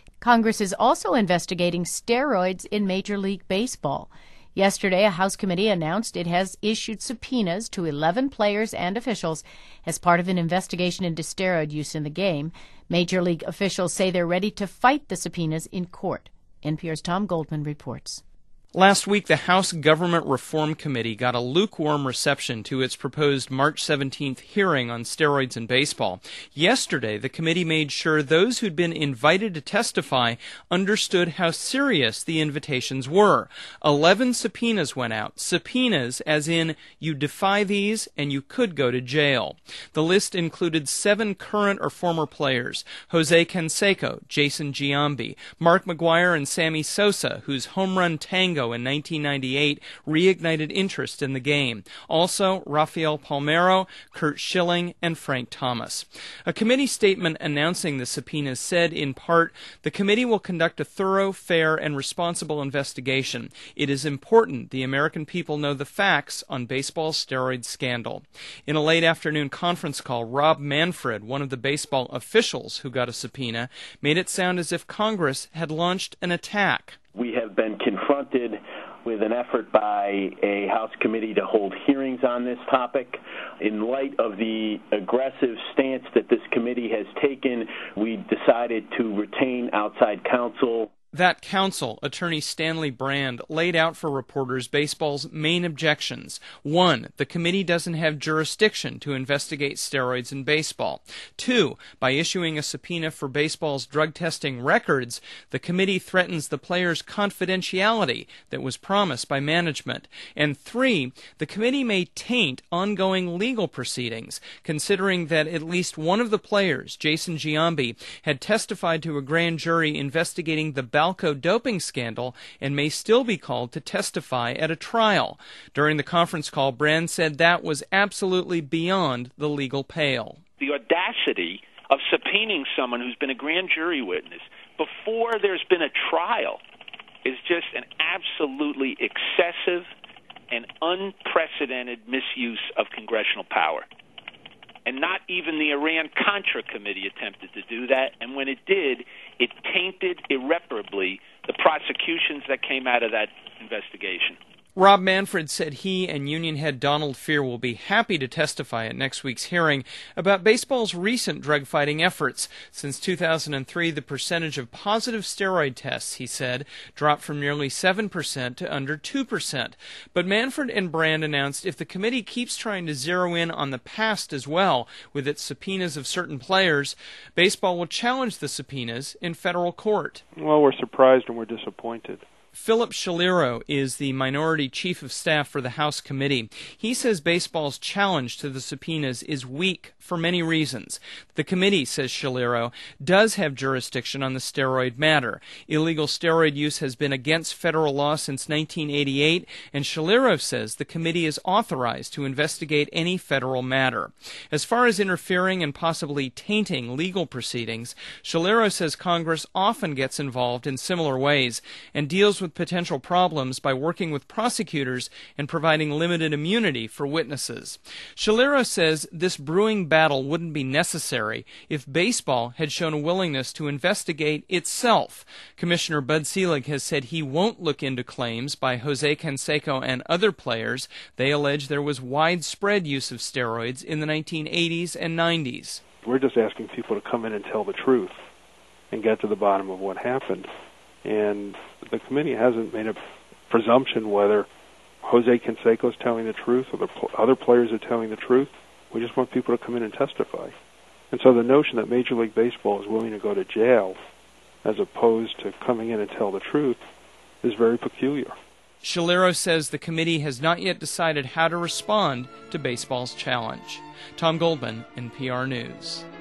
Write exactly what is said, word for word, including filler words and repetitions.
Congress is also investigating steroids in Major League Baseball. Yesterday, a House committee announced it has issued subpoenas to eleven players and officials as part of an investigation into steroid use in the game. Major League officials say they're ready to fight the subpoenas in court. N P R's Tom Goldman reports. Last week, the House Government Reform Committee got a lukewarm reception to its proposed March seventeenth hearing on steroids in baseball. Yesterday, the committee made sure those who'd been invited to testify understood how serious the invitations were. Eleven subpoenas went out. Subpoenas as in, you defy these and you could go to jail. The list included seven current or former players: Jose Canseco, Jason Giambi, Mark McGwire, and Sammy Sosa, whose home run tango in nineteen ninety-eight reignited interest in the game. Also, Rafael Palmeiro, Curt Schilling, and Frank Thomas. A committee statement announcing the subpoenas said, in part, the committee will conduct a thorough, fair, and responsible investigation. It is important the American people know the facts on baseball's steroid scandal. In a late afternoon conference call, Rob Manfred, one of the baseball officials who got a subpoena, made it sound as if Congress had launched an attack. We have been confronted with an effort by a House committee to hold hearings on this topic. In light of the aggressive stance that this committee has taken, we decided to retain outside counsel. That counsel, Attorney Stanley Brand, laid out for reporters baseball's main objections. One, the committee doesn't have jurisdiction to investigate steroids in baseball. Two, by issuing a subpoena for baseball's drug testing records, the committee threatens the players' confidentiality that was promised by management. And three, the committee may taint ongoing legal proceedings, considering that at least one of the players, Jason Giambi, had testified to a grand jury investigating the Balco doping scandal and may still be called to testify at a trial. During the conference call, Brand said that was absolutely beyond the legal pale. The audacity of subpoenaing someone who's been a grand jury witness before there's been a trial is just an absolutely excessive and unprecedented misuse of congressional power. And not even the Iran-Contra committee attempted to do that, and when it did, it tainted irreparably the prosecutions that came out of that investigation. Rob Manfred said he and union head Donald Fehr will be happy to testify at next week's hearing about baseball's recent drug-fighting efforts. Since two thousand three, the percentage of positive steroid tests, he said, dropped from nearly seven percent to under two percent. But Manfred and Brand announced if the committee keeps trying to zero in on the past as well, with its subpoenas of certain players, baseball will challenge the subpoenas in federal court. Well, we're surprised and we're disappointed. Philip Shaliro is the minority chief of staff for the House committee. He says baseball's challenge to the subpoenas is weak for many reasons. The committee, says Shaliro, does have jurisdiction on the steroid matter. Illegal steroid use has been against federal law since nineteen eighty-eight, and Shaliro says the committee is authorized to investigate any federal matter. As far as interfering and possibly tainting legal proceedings, Shaliro says Congress often gets involved in similar ways and deals with potential problems by working with prosecutors and providing limited immunity for witnesses. Shaliro says this brewing battle wouldn't be necessary if baseball had shown a willingness to investigate itself. Commissioner Bud Selig has said he won't look into claims by Jose Canseco and other players. They allege there was widespread use of steroids in the nineteen eighties and nineties. We're just asking people to come in and tell the truth and get to the bottom of what happened. And the committee hasn't made a presumption whether Jose Canseco is telling the truth or the pl- other players are telling the truth. We just want people to come in and testify. And so the notion that Major League Baseball is willing to go to jail as opposed to coming in and tell the truth is very peculiar. Shaliro says the committee has not yet decided how to respond to baseball's challenge. Tom Goldman, N P R News.